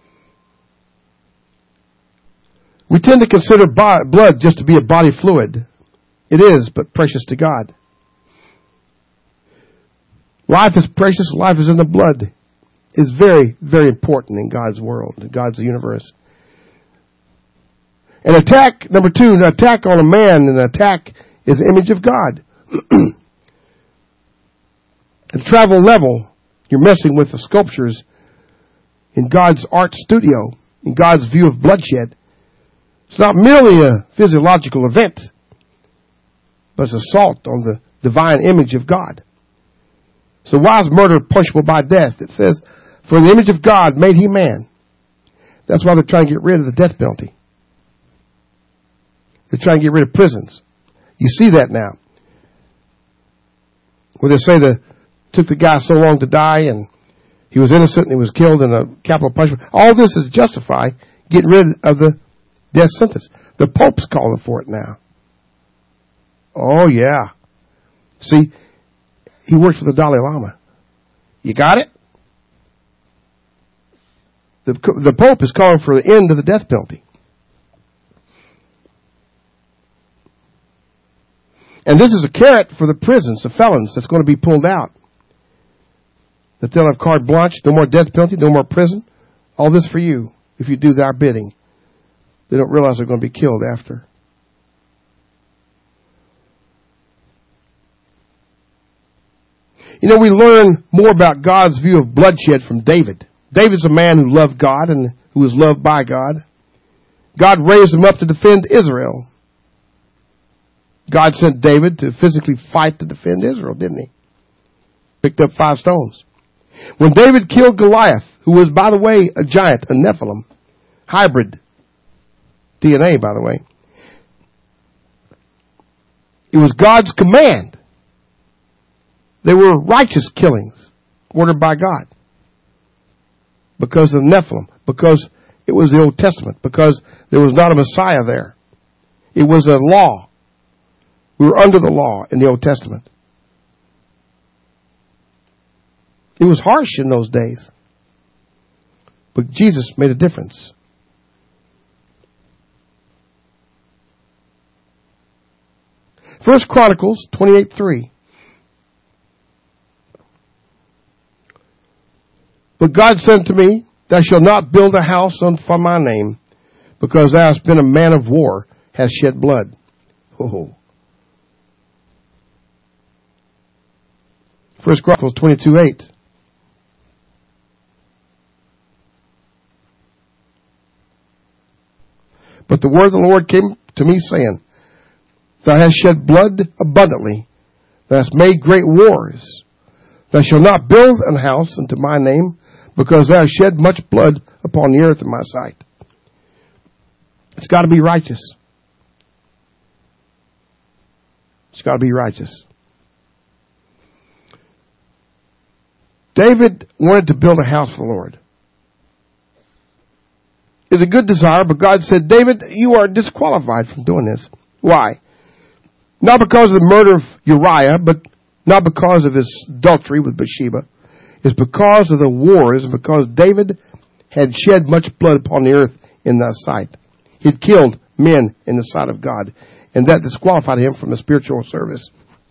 We tend to consider blood just to be a body fluid. It is, but precious to God. Life is precious. Life is in the blood. It's very, very important in God's world, in God's universe. An attack, number two, an attack on a man, an attack is the image of God. At travel level, you're messing with the sculptures in God's art studio, in God's view of bloodshed. It's not merely a physiological event, but it's assault on the divine image of God. So why is murder punishable by death? It says, for the image of God made he man. That's why they're trying to get rid of the death penalty. They're trying to get rid of prisons. You see that now. Where they say that took the guy so long to die and he was innocent and he was killed in a capital punishment. All this is justify getting rid of the death sentence. The Pope's calling for it now. Oh, yeah. See, he works for the Dalai Lama. You got it? The Pope is calling for the end of the death penalty. And this is a carrot for the prisons, the felons that's going to be pulled out. That they'll have carte blanche, no more death penalty, no more prison. All this for you if you do their bidding. They don't realize they're going to be killed after. You know, we learn more about God's view of bloodshed from David. David's a man who loved God and who was loved by God. God raised him up to defend Israel. God sent David to physically fight to defend Israel, didn't he? Picked up 5 stones. When David killed Goliath, who was, by the way, a giant, a Nephilim, hybrid DNA, by the way, it was God's command. They were righteous killings ordered by God because of Nephilim, because it was the Old Testament, because there was not a Messiah there. It was a law. We were under the law in the Old Testament. It was harsh in those days. But Jesus made a difference. First Chronicles 28:3. But God said to me, thou shalt not build a house for my name, because thou hast been a man of war, hast shed blood. Oh. First Chronicles 22:8. But the word of the Lord came to me, saying, thou hast shed blood abundantly, thou hast made great wars. Thou shalt not build an house unto my name, because thou hast shed much blood upon the earth in my sight. It's got to be righteous. It's got to be righteous. David wanted to build a house for the Lord. It's a good desire, but God said, David, you are disqualified from doing this. Why? Not because of the murder of Uriah, but not because of his adultery with Bathsheba. It's because of the wars, and because David had shed much blood upon the earth in thy sight. He'd killed men in the sight of God, and that disqualified him from the spiritual service.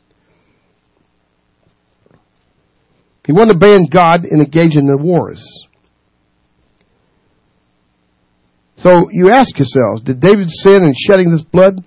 He wanted to obey God and engage in the wars. So you ask yourselves, did David sin in shedding this blood?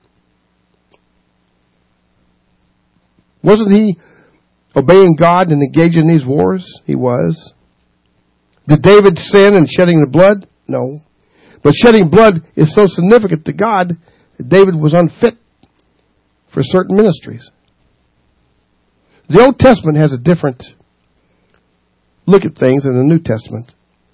Wasn't he obeying God and engaging in these wars? He was. Did David sin in shedding the blood? No. But shedding blood is so significant to God that David was unfit for certain ministries. The Old Testament has a different look at things than the New Testament.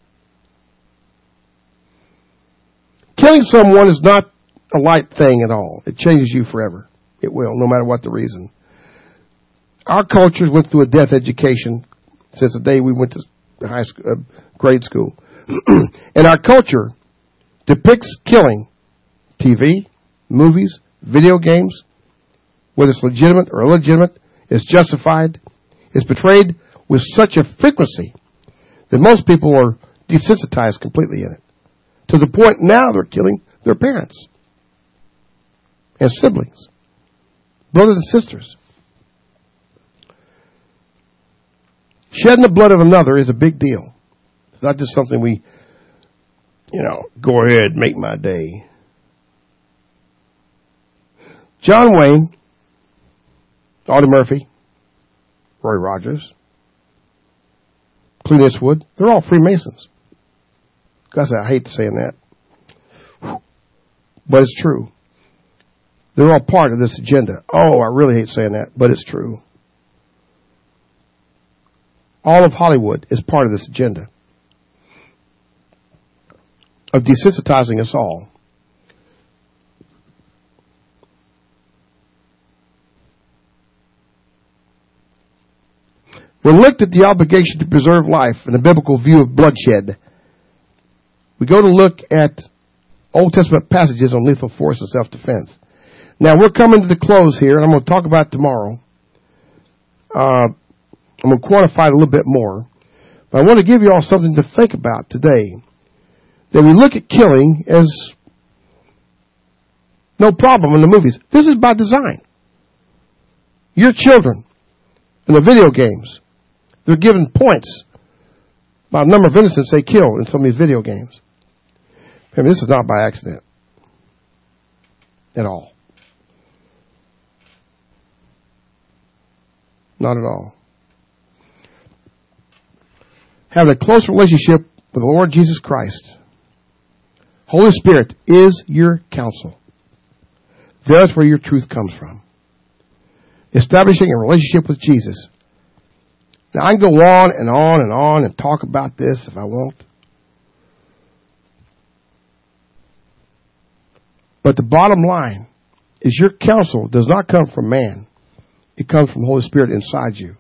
Killing someone is not a light thing at all. It changes you forever. It will, no matter what the reason. Our culture went through a death education since the day we went to high school, grade school. And our culture depicts killing. TV, movies, video games, whether it's legitimate or illegitimate, is justified, is portrayed with such a frequency that most people are desensitized completely in it. To the point now they're killing their parents and siblings, brothers and sisters. Shedding the blood of another is a big deal. It's not just something we, go ahead, make my day. John Wayne, Audie Murphy, Roy Rogers, Clint Eastwood, they're all Freemasons. Guys, I hate saying that, but it's true. They're all part of this agenda. Oh, I really hate saying that, but it's true. All of Hollywood is part of this agenda of desensitizing us all. When looked at the obligation to preserve life and the biblical view of bloodshed, we go to look at Old Testament passages on lethal force and self-defense. Now, we're coming to the close here, and I'm going to talk about it tomorrow. I'm going to quantify it a little bit more. But I want to give you all something to think about today. That we look at killing as no problem in the movies. This is by design. Your children in the video games, they're given points by the number of innocents they kill in some of these video games. I mean, this is not by accident at all. Not at all. Having a close relationship with the Lord Jesus Christ. Holy Spirit is your counsel. There's where your truth comes from. Establishing a relationship with Jesus. Now, I can go on and on and on and talk about this if I want. But the bottom line is your counsel does not come from man. It comes from the Holy Spirit inside you.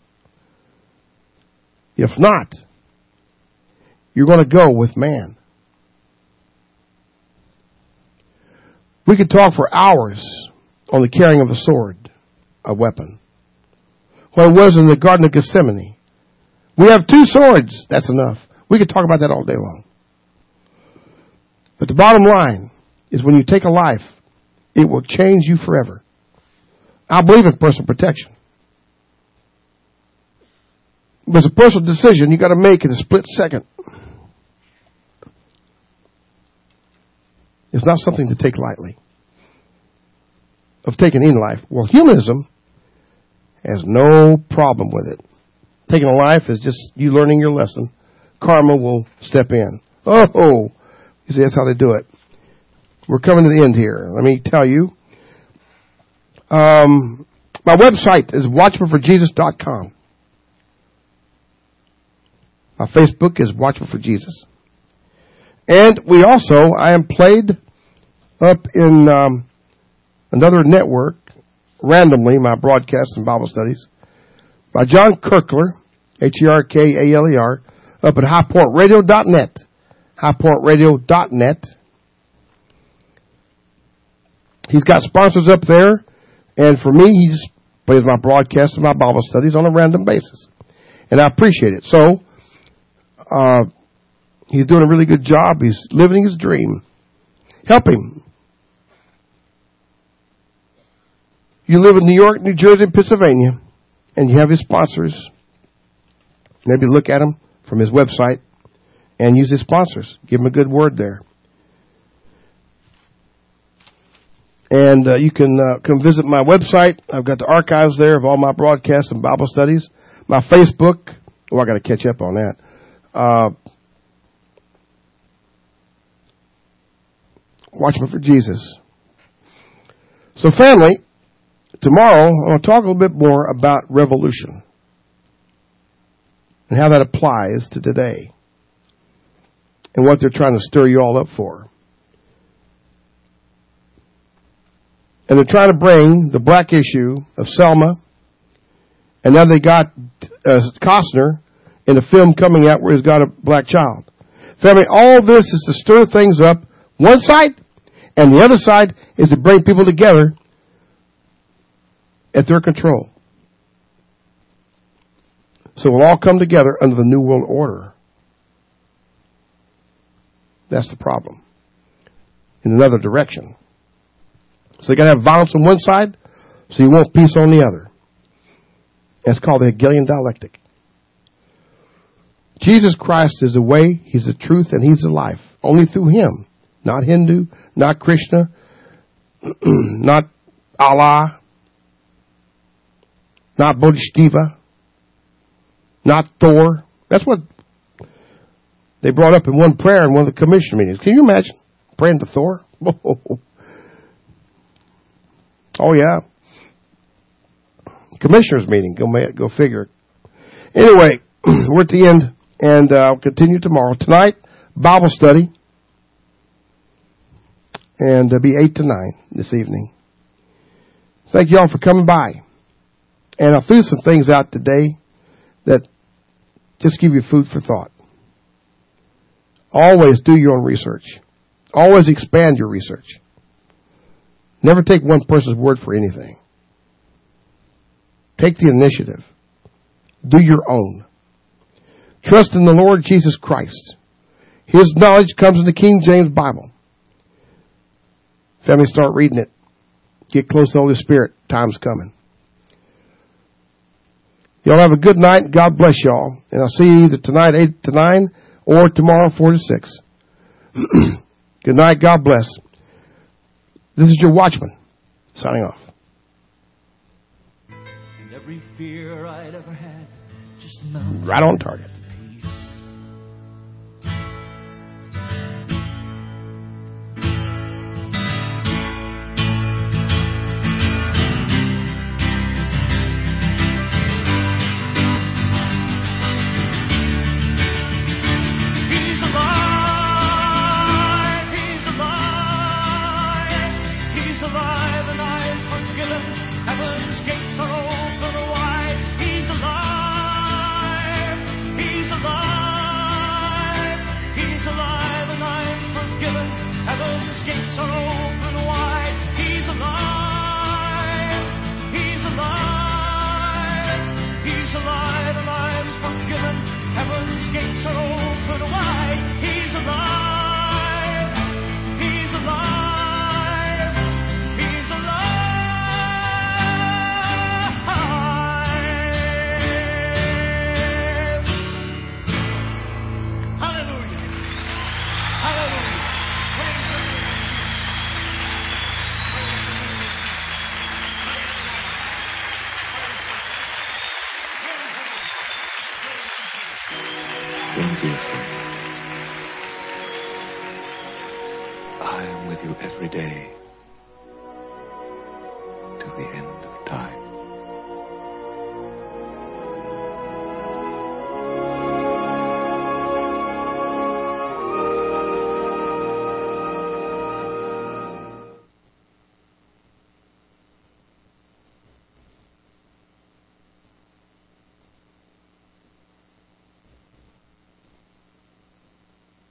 If not, you're going to go with man. We could talk for hours on the carrying of a sword, a weapon. What it was in the Garden of Gethsemane. We have 2 swords. That's enough. We could talk about that all day long. But the bottom line is when you take a life, it will change you forever. I believe in personal protection. But it's a personal decision you got to make in a split second. It's not something to take lightly. Of taking in life. Well, humanism has no problem with it. Taking a life is just you learning your lesson. Karma will step in. Oh, you see, that's how they do it. We're coming to the end here. Let me tell you. My website is watchmanforjesus.com. My Facebook is Watchman for Jesus. And I am played up in another network, randomly, my broadcasts and Bible studies, by John Kirkler, Herkaler, up at highpointradio.net. highpointradio.net. He's got sponsors up there, and for me, he just plays my broadcasts and my Bible studies on a random basis. And I appreciate it. So, he's doing a really good job. He's living his dream. Help him. You live in New York, New Jersey, and Pennsylvania, and you have his sponsors. Maybe look at him from his website and use his sponsors. Give him a good word there. And you can come visit my website. I've got the archives there of all my broadcasts and Bible studies. My Facebook. Oh, I got to catch up on that. Watchman for Jesus. So, family, tomorrow I want to talk a little bit more about revolution and how that applies to today and what they're trying to stir you all up for. And they're trying to bring the black issue of Selma, and now they got Costner in a film coming out where he's got a black child. Family, all this is to stir things up, one side, and the other side is to bring people together at their control. So we'll all come together under the New World Order. That's the problem. In another direction. So you got to have violence on one side, so you want peace on the other. That's called the Hegelian dialectic. Jesus Christ is the way, He's the truth, and He's the life. Only through Him. Not Hindu, not Krishna, not Allah, not Bodhisattva, not Thor. That's what they brought up in one prayer in one of the commission meetings. Can you imagine praying to Thor? Oh, yeah. Commissioners meeting. Go figure. Anyway, we're at the end, and I'll continue tomorrow. Tonight, Bible study. And it'll be 8 to 9 this evening. Thank you all for coming by. And I threw some things out today that just give you food for thought. Always do your own research. Always expand your research. Never take one person's word for anything. Take the initiative. Do your own. Trust in the Lord Jesus Christ. His knowledge comes in the King James Bible. Family, start reading it. Get close to the Holy Spirit. Time's coming. Y'all have a good night. God bless y'all. And I'll see you either tonight 8 to 9 or tomorrow 4 to 6. Good night. God bless. This is your Watchman signing off. And every fear I'd ever had just right on target. I am with you every day to the end.